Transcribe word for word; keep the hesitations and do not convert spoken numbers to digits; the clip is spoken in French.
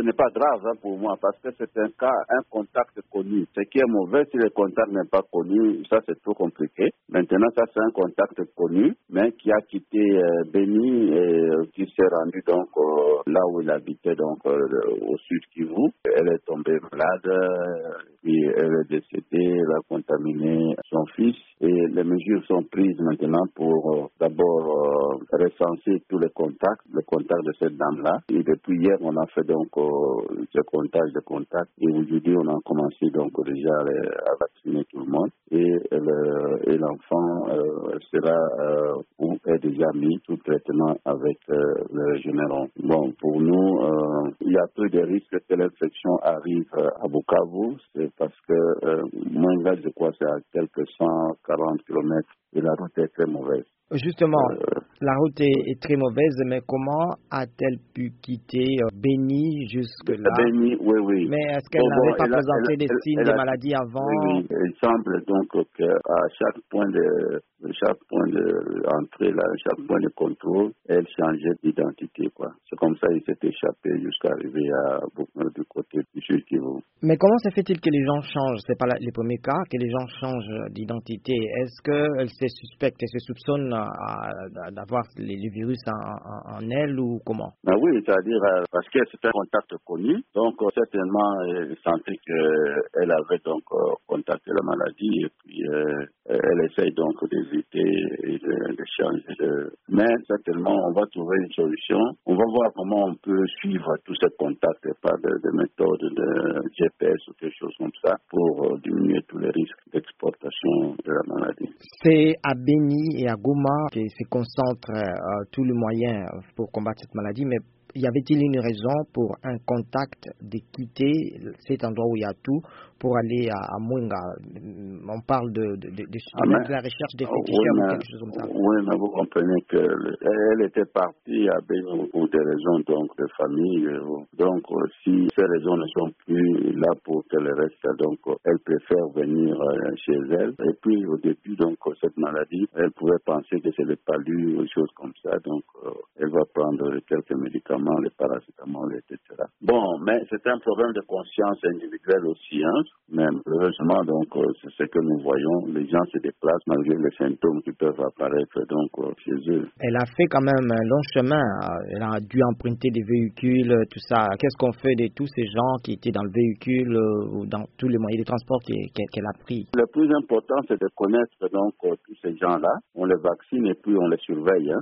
n'est pas grave hein, pour moi parce que c'est un cas, un contact connu. Ce qui est mauvais, si le contact n'est pas connu, ça c'est trop compliqué. Maintenant, ça c'est un contact connu, mais qui a quitté euh, Beni et euh, qui s'est rendu donc euh, là où il habitait, donc euh, au sud Kivu. Elle est tombée malade, euh, puis elle est décédée, elle a contaminé son fils et les mesures sont prises maintenant pour euh, d'abord euh, recenser tous les contacts, les contacts de cette dame-là. Et depuis hier, on a fait donc euh, ce comptage de contacts et aujourd'hui, on a commencé donc déjà à, les- à vacciner tout le monde et, le, et l'enfant euh, sera euh, ou est déjà mis sous traitement avec euh, le régénérant. Bon, pour nous, euh, il y a peu de risques que l'infection arrive euh, à Bukavu, c'est parce que euh, Mwenga, je crois, c'est à quelques cent quarante kilomètres et la route est très mauvaise. Justement, Euh, la route est, est très mauvaise, mais comment a-t-elle pu quitter euh, Beni jusque-là? Beni, oui, oui. Mais est-ce qu'elle Bon, bon, n'avait pas elle a, elle, présenté des elle, signes elle de a, maladie oui, avant? oui. Il semble donc qu'à chaque point de, chaque point d'entrée, là, chaque point de contrôle, elle changeait d'identité, quoi. C'est comme ça qu'il s'est échappé jusqu'à arriver à, du côté du Sud Kivu. Mais comment se fait-il que les gens changent? C'est pas la- les premiers cas que les gens changent d'identité. Est-ce qu'elle se suspecte et se soupçonne à- à- d'avoir les, les virus en, en- en elle ou comment? Ben oui, c'est-à-dire euh, parce que c'est un contact connu, donc euh, certainement elle sentait qu'elle avait donc euh, contacté la maladie et puis euh, elle essaye donc d'éviter et de, de changer. De... Mais certainement on va trouver une solution. On va voir comment on peut suivre tous ces contacts par des de méthodes de G P S ou quelque chose comme ça pour euh, diminuer tous les risques d'exportation de la maladie. C'est à Beni et à Goma que se concentrent euh, tous les moyens pour combattre cette maladie, mais y avait-il une raison pour un contact de quitter cet endroit où il y a tout pour aller à, à Mwenga? On parle de, de, de, de, Ah, de mais, mettre la recherche des oui, féticheurs ou mais, quelque chose comme ça. oui, mais vous comprenez que le- elle était partie à Bénin pour des raisons donc de famille. euh, Donc, euh, si ces raisons ne sont plus là pour qu'elle reste, donc euh, elle préfère venir euh, chez elle. Et puis, au début, donc, euh, cette maladie, elle pouvait penser que c'est le palu ou des choses comme ça. Donc, euh, elle va prendre quelques médicaments, le paracétamol, et cetera. Bon, mais c'est un problème de conscience individuelle aussi, hein. Mais heureusement, donc, euh, c'est ce que nous voyons. Les gens se déplacent malgré les symptômes qui peuvent apparaître donc euh, chez eux. Elle a fait quand même un long chemin. Elle a dû emprunter des véhicules, tout ça. Qu'est-ce qu'on fait de tous ces gens qui étaient dans le véhicule euh, ou dans tous les moyens de transport qu'elle qu'elle a pris? Le plus important, c'est de connaître donc euh, tous ces gens-là. On les vaccine et puis on les surveille. Hein.